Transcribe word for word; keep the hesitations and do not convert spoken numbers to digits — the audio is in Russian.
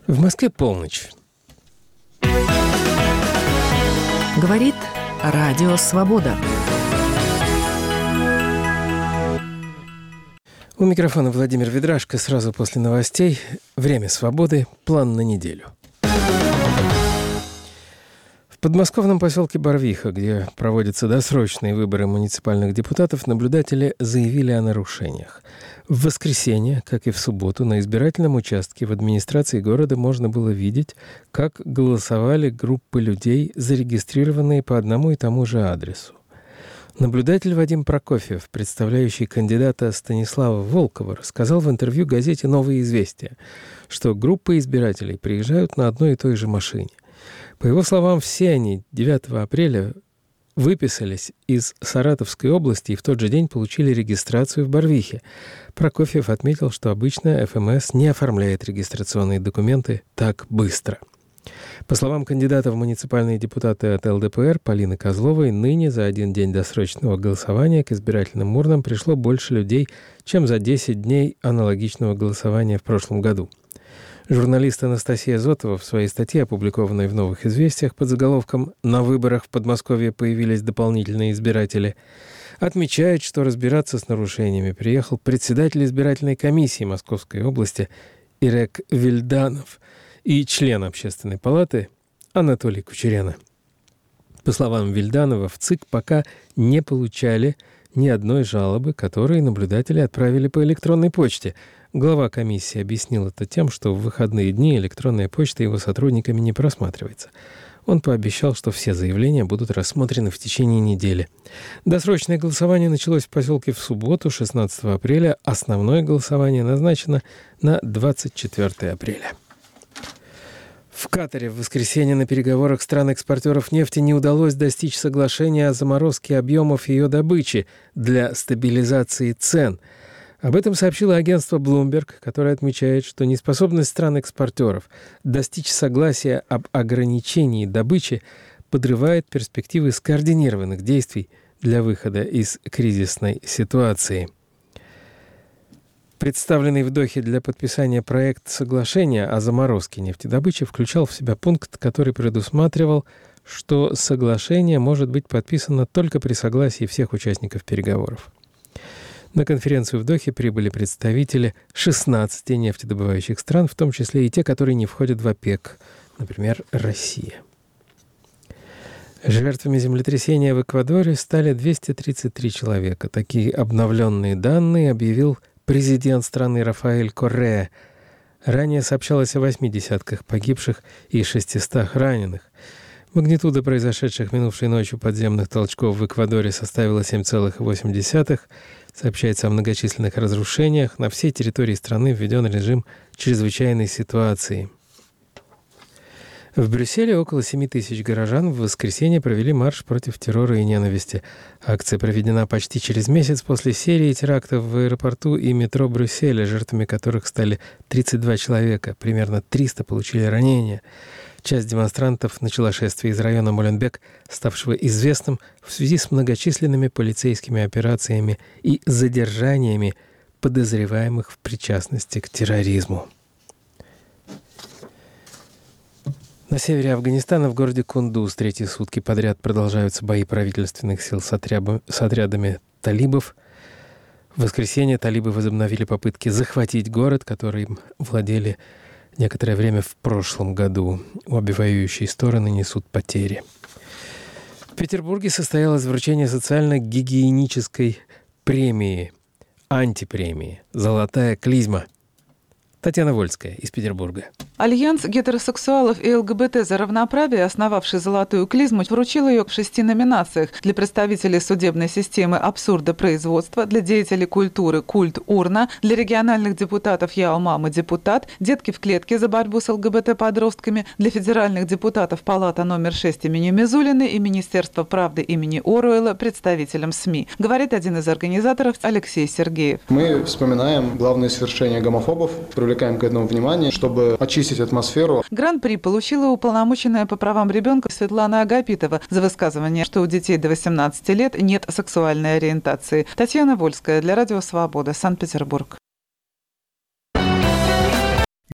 В Москве полночь. Говорит Радио Свобода. У микрофона Владимир Ведрашко. Сразу после новостей. Время свободы. План на неделю. В подмосковном поселке Барвиха, где проводятся досрочные выборы муниципальных депутатов, наблюдатели заявили о нарушениях. В воскресенье, как и в субботу, на избирательном участке в администрации города можно было видеть, как голосовали группы людей, зарегистрированные по одному и тому же адресу. Наблюдатель Вадим Прокофьев, представляющий кандидата Станислава Волкова, рассказал в интервью газете «Новые известия», что группы избирателей приезжают на одной и той же машине. По его словам, все они девятого апреля выписались из Саратовской области и в тот же день получили регистрацию в Барвихе. Прокофьев отметил, что обычно эф эм эс не оформляет регистрационные документы так быстро. По словам кандидата в муниципальные депутаты от эл дэ пэ эр Полины Козловой, ныне за один день досрочного голосования к избирательным урнам пришло больше людей, чем за десять дней аналогичного голосования в прошлом году. Журналист Анастасия Зотова в своей статье, опубликованной в «Новых известиях» под заголовком «На выборах в Подмосковье появились дополнительные избиратели», отмечает, что разбираться с нарушениями приехал председатель избирательной комиссии Московской области Ирек Вильданов и член Общественной палаты Анатолий Кучерена. По словам Вильданова, в ЦИК пока не получали ни одной жалобы, которые наблюдатели отправили по электронной почте. Глава комиссии объяснил это тем, что в выходные дни электронная почта его сотрудниками не просматривается. Он пообещал, что все заявления будут рассмотрены в течение недели. Досрочное голосование началось в поселке в субботу, шестнадцатого апреля. Основное голосование назначено на двадцать четвёртое апреля. В Катаре в воскресенье на переговорах стран-экспортеров нефти не удалось достичь соглашения о заморозке объемов ее добычи для стабилизации цен. Об этом сообщило агентство Bloomberg, которое отмечает, что неспособность стран-экспортеров достичь согласия об ограничении добычи подрывает перспективы скоординированных действий для выхода из кризисной ситуации. Представленный в Дохе для подписания проект соглашения о заморозке нефтедобычи включал в себя пункт, который предусматривал, что соглашение может быть подписано только при согласии всех участников переговоров. На конференцию в Дохе прибыли представители шестнадцати нефтедобывающих стран, в том числе и те, которые не входят в ОПЕК, например, Россия. Жертвами землетрясения в Эквадоре стали двести тридцать три человека. Такие обновленные данные объявил президент страны Рафаэль Корреа. Ранее сообщалось о восьми десятках погибших и шестистах раненых. Магнитуда произошедших минувшей ночью подземных толчков в Эквадоре составила семь целых восемь десятых. Сообщается о многочисленных разрушениях. На всей территории страны введен режим чрезвычайной ситуации. В Брюсселе около семи тысяч горожан в воскресенье провели марш против террора и ненависти. Акция проведена почти через месяц после серии терактов в аэропорту и метро Брюсселя, жертвами которых стали тридцать два человека. Примерно триста получили ранения. Часть демонстрантов начала шествие из района Моленбек, ставшего известным в связи с многочисленными полицейскими операциями и задержаниями подозреваемых в причастности к терроризму. На севере Афганистана в городе Кундуз третьи сутки подряд продолжаются бои правительственных сил с, отряба, с отрядами талибов. В воскресенье талибы возобновили попытки захватить город, которым владели некоторое время в прошлом году. Обе воюющие стороны несут потери. В Петербурге состоялось вручение социально-гигиенической премии, антипремии «Золотая клизма». Татьяна Вольская из Петербурга. Альянс гетеросексуалов и эл гэ бэ тэ за равноправие, основавший «Золотую клизму», вручил ее в шести номинациях: для представителей судебной системы абсурдопроизводства, для деятелей культуры «Культ Урна», для региональных депутатов «Я у мамы депутат», «Детки в клетке» за борьбу с эл гэ бэ тэ-подростками, для федеральных депутатов Палата номер шесть имени Мизулиной и Министерства правды имени Оруэлла представителям СМИ, говорит один из организаторов Алексей Сергеев. Мы вспоминаем главные свершения гомофобов, привлекаем к этому внимание, чтобы очистить атмосферу. Гран-при получила уполномоченная по правам ребенка Светлана Агапитова за высказывание, что у детей до восемнадцати лет нет сексуальной ориентации. Татьяна Вольская для Радио Свобода, Санкт-Петербург.